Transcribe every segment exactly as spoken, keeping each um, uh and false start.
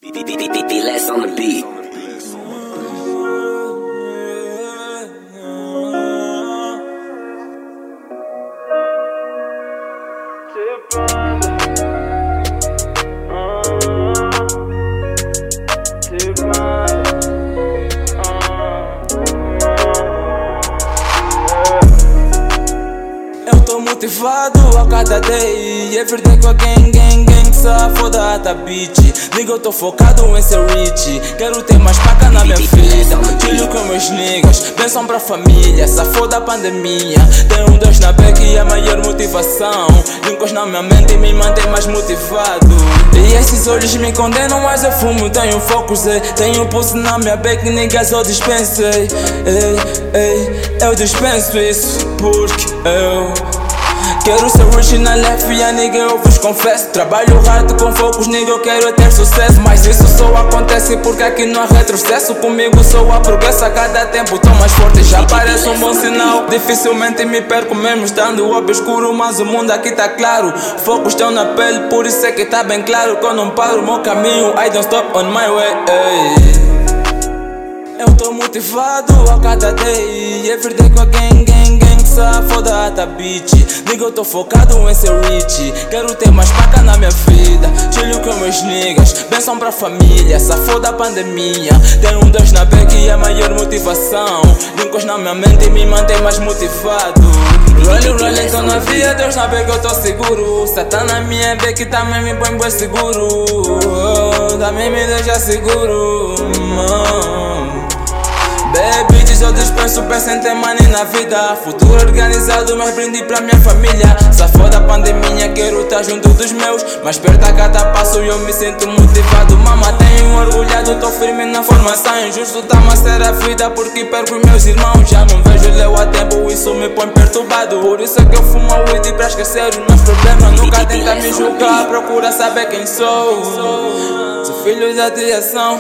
Less on the beat. Eu tô motivado a cada day, everyday com a gang, gang, gang, safoda da beat. Nigga, eu tô focado em ser rich, quero ter mais paca na minha vida. Chilho com meus niggas, bênção pra família, safoda a pandemia. Tem um Deus na beca e a maior motivação. Linkos na minha mente e me mantém mais motivado. E esses olhos me condenam, mas eu fumo, tenho foco, sei. Tenho pulso na minha beca, niggas, eu dispenso, ei, ei, ei. Eu dispenso isso porque eu quero ser rich na life, e a nigga, eu vos confesso. Trabalho hard com focos, nigga, eu quero ter sucesso. Mas isso só acontece porque aqui não há retrocesso. Comigo só há progresso, a cada tempo tô mais forte. Já parece um bom sinal, dificilmente me perco mesmo estando obscuro. Mas o mundo aqui tá claro, focos estão na pele, por isso é que tá bem claro que eu não paro o meu caminho, I don't stop on my way, ei. Eu tô motivado a cada day, everyday com a gang, gang, gang, safoda da beat. Nigga, eu tô focado em ser rich, quero ter mais paca na minha vida. Chilho com meus niggas, bênção pra família, safoda a pandemia. Tem um Deus na beca e a maior motivação. Linkos na minha mente e me mantém mais motivado. Rolling, rolling, tô na via, Deus na beca, eu tô seguro. Satã na minha beca e também me põe bem seguro. Oh, também me deixa seguro, man. Baby, diz eu dispenso, penso em ter money na vida. Futuro organizado, mas brinde pra minha família. Safoda a pandemia, quero estar junto dos meus. Mas perto a cada passo eu me sinto motivado. Mama, tenho orgulhado, tô firme na formação. Injusto tá-me a ser a vida porque perco os meus irmãos. Já não vejo leu a tempo, isso me põe perturbado. Por isso é que eu fumo weed pra esquecer os meus problemas. Nunca tenta me julgar, procura saber quem sou. Sou filho da direção.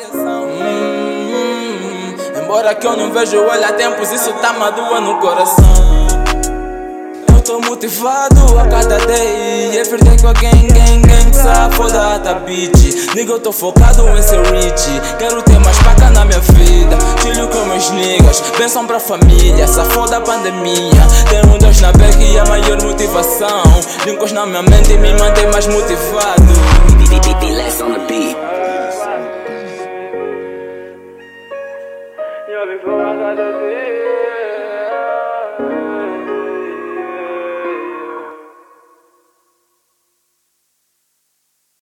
Embora que eu não vejo ele há tempos, isso tá madura no coração. Eu tô motivado a cada day, everyday com a gang, gang, gang, safoda da beat. Nigga, eu tô focado em ser rich, quero ter mais paca na minha vida. Chilho com meus niggas, bênção pra família, safoda a pandemia. Tem um Deus na beca e a maior motivação. Linkos na minha mente e me mantém mais motivado.